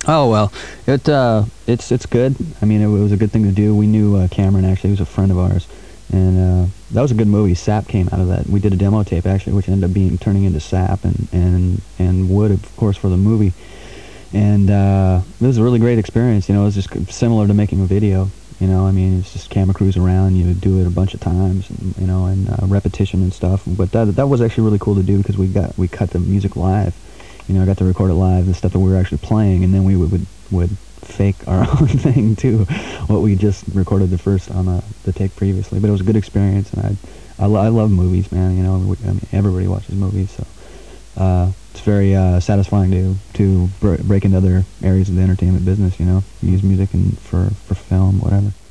Oh well, it's good. I mean, it was a good thing to do. We knew Cameron actually, he was a friend of ours, and that was a good movie. Sap came out of that. We did a demo tape actually, which ended up being turning into Sap and Wood, of course, for the movie. And it was a really great experience. You know, it was just similar to making a video. You know, I mean, it's just camera crews around. You do it a bunch of times, and, you know, and repetition and stuff. But that was actually really cool to do because we cut the music live. You know, I got to record it live, the stuff that we were actually playing, and then we would fake our own thing too, what we just recorded the first on the take previously. But it was a good experience, and I love movies, man. You know, I mean, everybody watches movies, so it's very satisfying to break into other areas of the entertainment business. You know, use music and for film, whatever.